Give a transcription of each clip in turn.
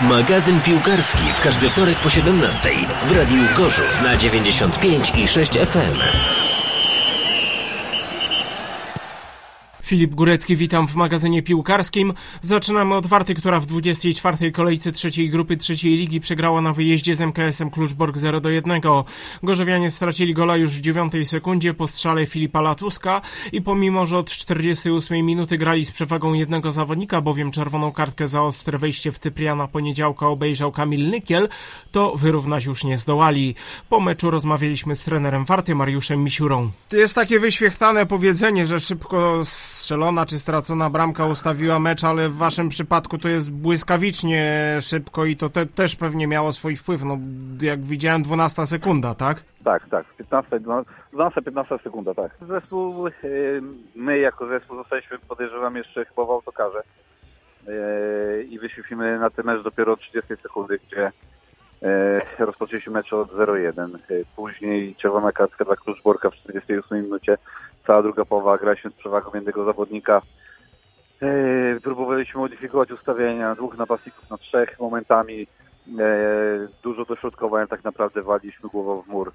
Magazyn piłkarski w każdy wtorek po 17 w Radiu Gorzów na 95,6 FM. Filip Górecki, witam w magazynie piłkarskim. Zaczynamy od Warty, która w 24. kolejce trzeciej grupy trzeciej ligi przegrała na wyjeździe z MKS-em Kluczbork 0-1. Gorzowianie stracili gola już w 9 sekundzie po strzale Filipa Latuska i pomimo, że od 48 minuty grali z przewagą jednego zawodnika, bowiem czerwoną kartkę za ostre wejście w Cypriana Poniedziałka obejrzał Kamil Nykiel, to wyrównać już nie zdołali. Po meczu rozmawialiśmy z trenerem Warty Mariuszem Misiurą. Jest takie wyświechtane powiedzenie, że szybko strzelona czy stracona bramka ustawiła mecz, ale w waszym przypadku to jest błyskawicznie szybko i to też pewnie miało swój wpływ. No, jak widziałem, 12 sekunda, tak? Tak. 12-15 sekunda, tak. Zespół, my jako zespół zostaliśmy, podejrzewam, jeszcze chyba w autokarze i wyszliśmy na ten mecz dopiero od 30 sekundy, gdzie rozpoczęliśmy mecz od 0-1. Później czerwona kartka dla Kluczborka w 48 minucie. Cała druga połowa graliśmy z przewagą jednego zawodnika. Próbowaliśmy modyfikować ustawienia, 2 napastników na 3 momentami. Dużo dośrodkowań, tak naprawdę waliliśmy głową w mur.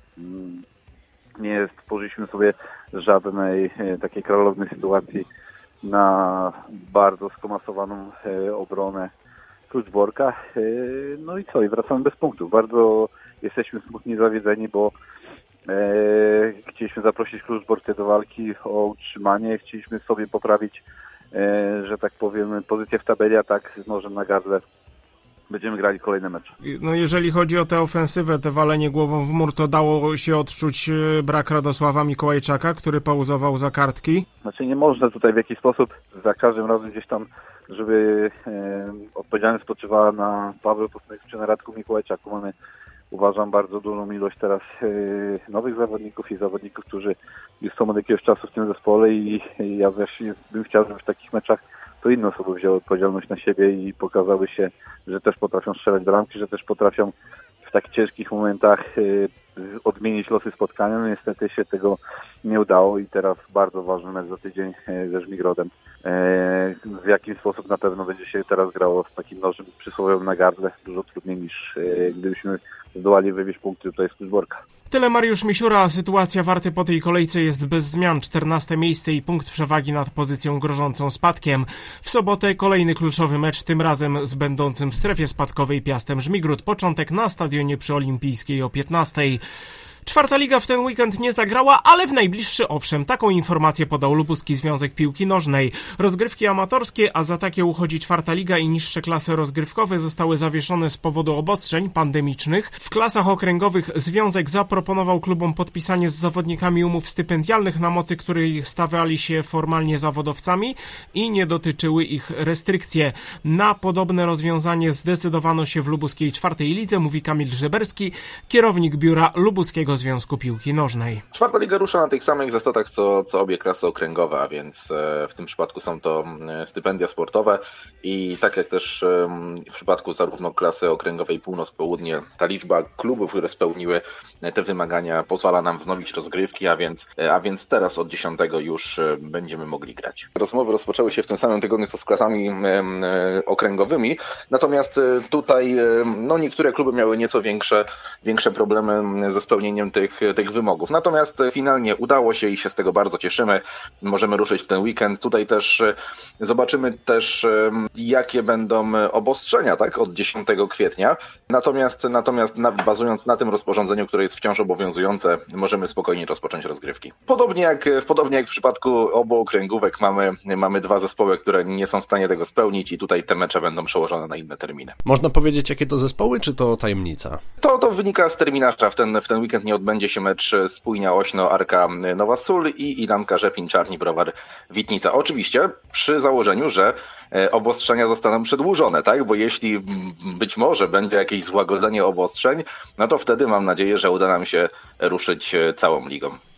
Nie stworzyliśmy sobie żadnej takiej klarownej sytuacji na bardzo skomasowaną obronę Kluczborka. No i co? I wracamy bez punktów. Bardzo jesteśmy smutni i zawiedzeni, bo chcieliśmy zaprosić Kluczborkę do walki o utrzymanie. Chcieliśmy sobie poprawić, że tak powiem, pozycję w tabeli, a tak z nożem na gardle będziemy grali kolejne mecze. No jeżeli chodzi o tę ofensywę, te walenie głową w mur, to dało się odczuć brak Radosława Mikołajczaka, który pauzował za kartki? Znaczy nie można tutaj w jakiś sposób za każdym razem gdzieś tam, żeby odpowiedzialność spoczywała na Pawle Pustynniku czy na Radku Mikołajczaku. Mamy, uważam, bardzo dużą ilość teraz nowych zawodników i zawodników, którzy już są od jakiegoś czasu w tym zespole i ja właśnie bym chciał, żeby w takich meczach to inne osoby wzięły odpowiedzialność na siebie i pokazały się, że też potrafią strzelać bramki, że też potrafią w tak ciężkich momentach odmienić losy spotkania. No niestety się tego nie udało i teraz bardzo ważny mecz za tydzień ze Żmigrodem. W jaki sposób na pewno będzie się teraz grało z takim nożem przysłowiowym na gardle, dużo trudniej niż gdybyśmy zdołali wywieźć punkty tutaj z Kluczborka. Tyle Mariusz Misiura. Sytuacja Warty po tej kolejce jest bez zmian. 14 miejsce i punkt przewagi nad pozycją grożącą spadkiem. W sobotę kolejny kluczowy mecz, tym razem z będącym w strefie spadkowej Piastem Żmigród. Początek na stadionie przyolimpijskiej o 15. Czwarta liga w ten weekend nie zagrała, ale w najbliższy owszem. Taką informację podał Lubuski Związek Piłki Nożnej. Rozgrywki amatorskie, a za takie uchodzi czwarta liga i niższe klasy rozgrywkowe zostały zawieszone z powodu obostrzeń pandemicznych. W klasach okręgowych Związek zaproponował klubom podpisanie z zawodnikami umów stypendialnych, na mocy których stawali się formalnie zawodowcami i nie dotyczyły ich restrykcje. Na podobne rozwiązanie zdecydowano się w lubuskiej czwartej lidze, mówi Kamil Żeberski, kierownik biura Lubuskiego Związku Piłki Nożnej. Czwarta liga rusza na tych samych zasadach co obie klasy okręgowe, a więc w tym przypadku są to stypendia sportowe i tak jak też w przypadku zarówno klasy okręgowej północ-południe, ta liczba klubów, które spełniły te wymagania, pozwala nam wznowić rozgrywki, a więc teraz od 10 już będziemy mogli grać. Rozmowy rozpoczęły się w tym samym tygodniu co z klasami okręgowymi, natomiast tutaj niektóre kluby miały nieco większe problemy ze spełnieniem tych wymogów. Natomiast finalnie udało się i się z tego bardzo cieszymy. Możemy ruszyć w ten weekend. Tutaj też zobaczymy jakie będą obostrzenia, tak, od 10 kwietnia. Natomiast bazując na tym rozporządzeniu, które jest wciąż obowiązujące, możemy spokojnie rozpocząć rozgrywki. Podobnie jak w przypadku obu okręgówek mamy 2 zespoły, które nie są w stanie tego spełnić i tutaj te mecze będą przełożone na inne terminy. Można powiedzieć, jakie to zespoły, czy to tajemnica? To wynika z terminarza. W ten weekend nie odbędzie się mecz Spójnia Ośno, Arka Nowa Sól i Idanka Rzepin, Czarni Browar Witnica. Oczywiście przy założeniu, że obostrzenia zostaną przedłużone, tak? Bo jeśli być może będzie jakieś złagodzenie obostrzeń, no to wtedy mam nadzieję, że uda nam się ruszyć całą ligą.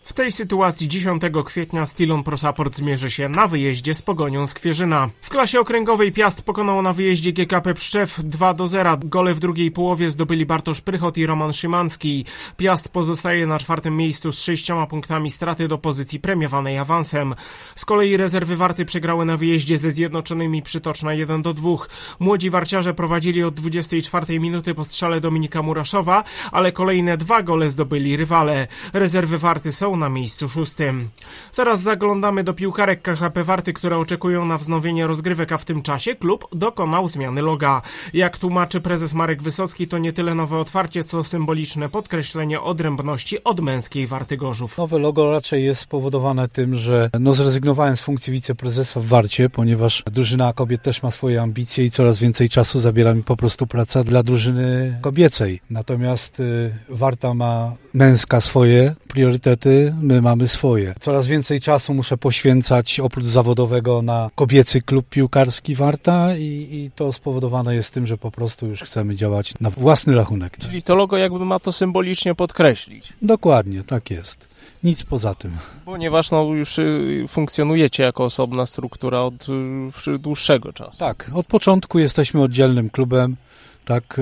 W tej sytuacji 10 kwietnia Stilon Pro Support zmierzy się na wyjeździe z Pogonią Skwierzyna. W klasie okręgowej Piast pokonał na wyjeździe GKP Pszczew 2-0. Gole w drugiej połowie zdobyli Bartosz Prychot i Roman Szymanski. Piast pozostaje na 4. miejscu z 6 punktami straty do pozycji premiowanej awansem. Z kolei rezerwy Warty przegrały na wyjeździe ze Zjednoczonymi Przytoczna 1-2. Młodzi warciarze prowadzili od 24 minuty po strzale Dominika Muraszowa, ale kolejne 2 gole zdobyli rywale. Rezerwy Warty są na miejscu 6. Teraz zaglądamy do piłkarek KHP Warty, które oczekują na wznowienie rozgrywek, a w tym czasie klub dokonał zmiany loga. Jak tłumaczy prezes Marek Wysocki, to nie tyle nowe otwarcie, co symboliczne podkreślenie odrębności od męskiej Warty Gorzów. Nowe logo raczej jest spowodowane tym, że zrezygnowałem z funkcji wiceprezesa w Warcie, ponieważ drużyna kobiet też ma swoje ambicje i coraz więcej czasu zabiera mi po prostu praca dla drużyny kobiecej. Natomiast Warta ma męska swoje priorytety, my mamy swoje. Coraz więcej czasu muszę poświęcać oprócz zawodowego na kobiecy klub piłkarski Warta i to spowodowane jest tym, że po prostu już chcemy działać na własny rachunek. Czyli to logo jakby ma to symbolicznie podkreślić. Dokładnie, tak jest. Nic poza tym. Ponieważ już funkcjonujecie jako osobna struktura od dłuższego czasu. Tak, od początku jesteśmy oddzielnym klubem, tak,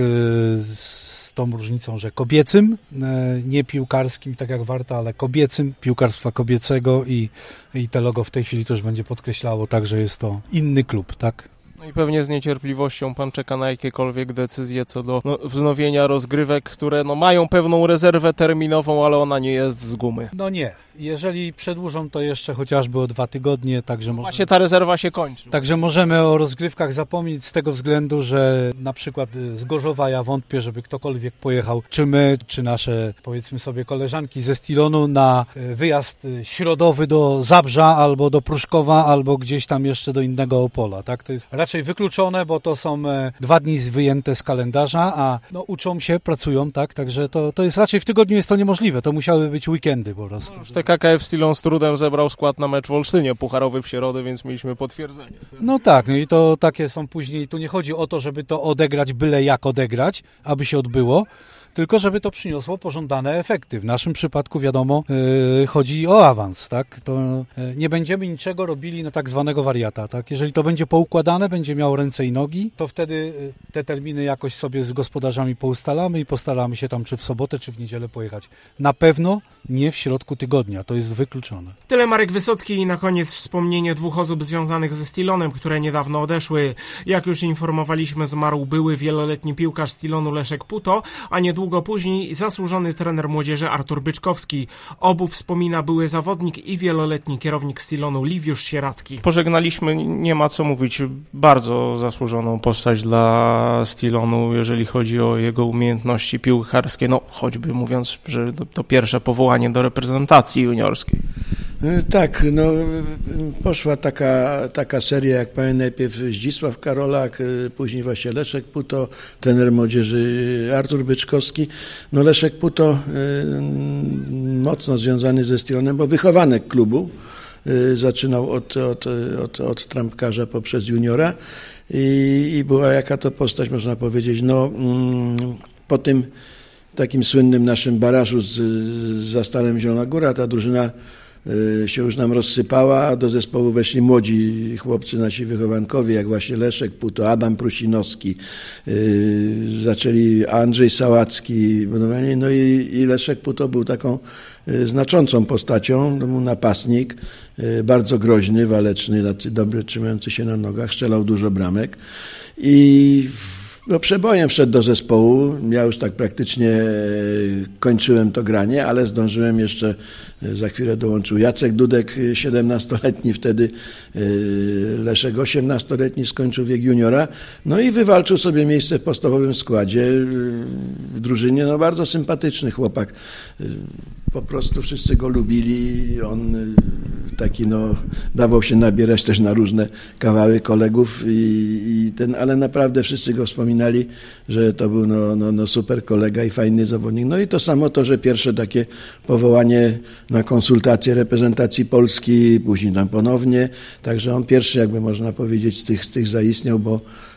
z tą różnicą, że kobiecym, nie piłkarskim, tak jak Warta, ale kobiecym, piłkarstwa kobiecego i to logo w tej chwili też będzie podkreślało tak, że jest to inny klub, tak? No i pewnie z niecierpliwością pan czeka na jakiekolwiek decyzje co do wznowienia rozgrywek, które mają pewną rezerwę terminową, ale ona nie jest z gumy. No nie. Jeżeli przedłużą to jeszcze chociażby o 2 tygodnie, także właśnie ta rezerwa się kończy. Także możemy o rozgrywkach zapomnieć z tego względu, że na przykład z Gorzowa ja wątpię, żeby ktokolwiek pojechał, czy my, czy nasze, powiedzmy sobie, koleżanki ze Stilonu na wyjazd środowy do Zabrza, albo do Pruszkowa, albo gdzieś tam jeszcze do innego Opola, tak? To jest raczej wykluczone, bo to są 2 dni wyjęte z kalendarza, a uczą się, pracują, tak? Także to jest raczej w tygodniu jest to niemożliwe, to musiały być weekendy po prostu. KKF Stilon z trudem zebrał skład na mecz w Olsztynie pucharowy w środę, więc mieliśmy potwierdzenie. No tak, i to takie są później, tu nie chodzi o to, żeby to odegrać byle jak odegrać, aby się odbyło, tylko żeby to przyniosło pożądane efekty. W naszym przypadku, wiadomo, chodzi o awans, tak? To nie będziemy niczego robili na tak zwanego wariata, tak? Jeżeli to będzie poukładane, będzie miało ręce i nogi, to wtedy te terminy jakoś sobie z gospodarzami poustalamy i postaramy się tam czy w sobotę, czy w niedzielę pojechać. Na pewno nie w środku tygodnia, to jest wykluczone. Tyle Marek Wysocki i na koniec wspomnienie 2 osób związanych ze Stilonem, które niedawno odeszły. Jak już informowaliśmy, zmarł były wieloletni piłkarz Stilonu Leszek Puto, a niedługo później zasłużony trener młodzieży Artur Byczkowski. Obu wspomina były zawodnik i wieloletni kierownik Stilonu Liwiusz Sieracki. Pożegnaliśmy, nie ma co mówić, bardzo zasłużoną postać dla Stilonu, jeżeli chodzi o jego umiejętności piłkarskie, choćby mówiąc, że to pierwsze powołanie do reprezentacji juniorskiej. Tak, poszła taka seria, jak pamiętam, najpierw Zdzisław Karolak, później właśnie Leszek Puto, trener młodzieży Artur Byczkowski. Leszek Puto mocno związany ze Stilonem, bo wychowanek klubu, zaczynał od trampkarza poprzez juniora i była jaka to postać, można powiedzieć, po tym takim słynnym naszym barażu z Zastalem Zielona Góra, ta drużyna się już nam rozsypała, a do zespołu weszli młodzi chłopcy, nasi wychowankowie, jak właśnie Leszek Puto, Adam Prusinowski, zaczęli Andrzej Sałacki, i Leszek Puto był taką znaczącą postacią, to był napastnik, bardzo groźny, waleczny, dobry, trzymający się na nogach, strzelał dużo bramek i przebojem wszedł do zespołu. Ja już tak praktycznie kończyłem to granie, ale zdążyłem jeszcze, za chwilę dołączył Jacek Dudek, 17-letni wtedy, Leszek 18-letni, skończył wiek juniora. I wywalczył sobie miejsce w podstawowym składzie w drużynie. Bardzo sympatyczny chłopak. Po prostu wszyscy go lubili. On taki dawał się nabierać też na różne kawały kolegów ale naprawdę wszyscy go wspominali, że to był super kolega i fajny zawodnik. I to samo to, że pierwsze takie powołanie na konsultacje reprezentacji Polski, później tam ponownie. Także on pierwszy, jakby można powiedzieć, z tych zaistniał, bo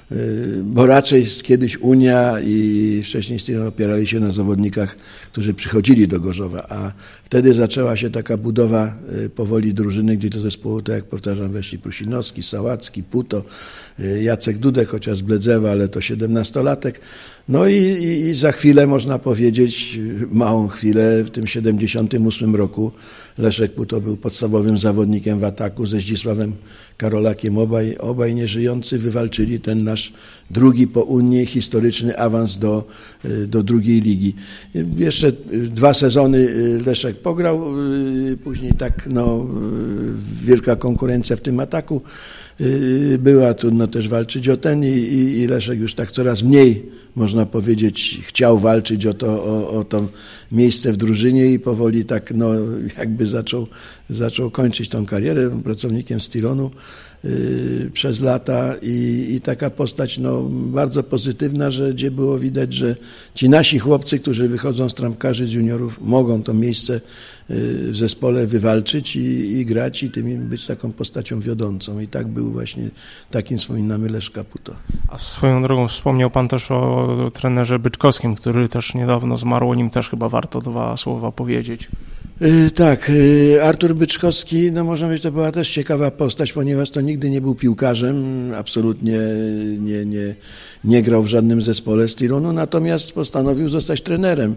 bo raczej kiedyś Unia i wcześniej Stilon opierali się na zawodnikach, którzy przychodzili do Gorzowa, a wtedy zaczęła się taka budowa powoli drużyny, gdzie do zespołu, tak jak powtarzam, weszli Prusinowski, Sałacki, Puto, Jacek Dudek, chociaż z Bledzewa, ale to 17-latek. No i za chwilę, można powiedzieć, małą chwilę, w tym 78 roku Leszek Puto był podstawowym zawodnikiem w ataku ze Zdzisławem Karolakiem, obaj nieżyjący, wywalczyli ten nasz drugi po Unii historyczny awans do drugiej ligi. Jeszcze 2 sezony Leszek pograł, później tak wielka konkurencja w tym ataku była, trudno też walczyć o ten i Leszek już tak coraz mniej, można powiedzieć, chciał walczyć o to miejsce w drużynie i powoli tak jakby zaczął kończyć tą karierę pracownikiem Stilonu przez lata i taka postać bardzo pozytywna, że gdzie było widać, że ci nasi chłopcy, którzy wychodzą z trampkarzy, z juniorów, mogą to miejsce w zespole wywalczyć i grać i tym być taką postacią wiodącą. I tak był właśnie, takim wspominamy Leszka Puto. A swoją drogą wspomniał pan też o trenerze Byczkowskim, który też niedawno zmarł, o nim też chyba warto 2 słowa powiedzieć. Tak, Artur Byczkowski, można powiedzieć, to była też ciekawa postać, ponieważ to nigdy nie był piłkarzem, absolutnie nie grał w żadnym zespole Stilonu, natomiast postanowił zostać trenerem.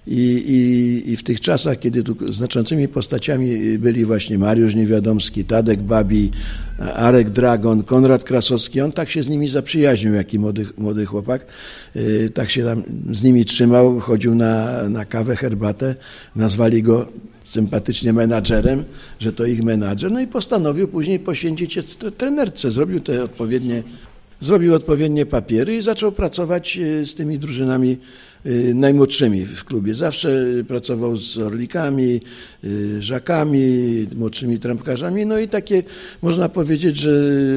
I w tych czasach, kiedy tu znaczącymi postaciami byli właśnie Mariusz Niewiadomski, Tadek Babi, Arek Dragon, Konrad Krasowski, on tak się z nimi zaprzyjaźnił, jaki młody chłopak, tak się tam z nimi trzymał, chodził na kawę, herbatę, nazwali go sympatycznie menadżerem, że to ich menadżer, no i postanowił później poświęcić się trenerce, zrobił odpowiednie papiery i zaczął pracować z tymi drużynami najmłodszymi w klubie. Zawsze pracował z Orlikami, Żakami, młodszymi trampkarzami, no i takie można powiedzieć, że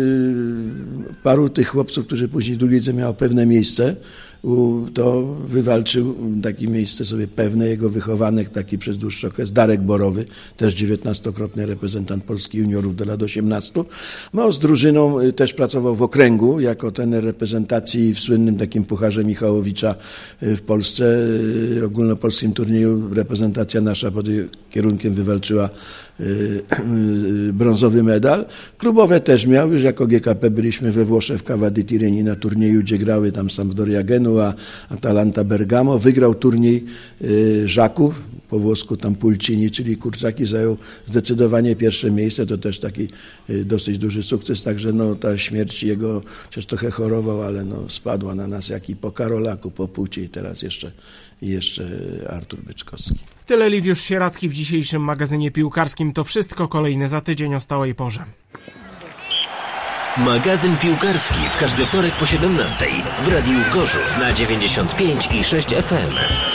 paru tych chłopców, którzy później w drugiej lidze miało pewne miejsce, to wywalczył takie miejsce sobie pewne, jego wychowanek taki przez dłuższy okres, Darek Borowy, też 19-krotny reprezentant Polski juniorów do lat 18. Z drużyną też pracował w okręgu jako trener reprezentacji w słynnym takim Pucharze Michałowicza w Polsce, ogólnopolskim turnieju. Reprezentacja nasza pod kierunkiem wywalczyła brązowy medal. Klubowe też miał, już jako GKP byliśmy we Włoszech w Cava di Tirreni na turnieju, gdzie grały tam Sampdoria Genua, Atalanta Bergamo. Wygrał turniej Żaków, po włosku tam Pulcini, czyli kurczaki, zajął zdecydowanie pierwsze miejsce, to też taki dosyć duży sukces, także ta śmierć jego, chociaż trochę chorował, ale spadła na nas, jak i po Karolaku, po Pucie i teraz jeszcze Artur Byczkowski. Tyle Liwiusz Sieracki w dzisiejszym magazynie piłkarskim. To wszystko, kolejne za tydzień o stałej porze. Magazyn piłkarski w każdy wtorek po 17:00 w Radiu Gorzów na 95,6 FM.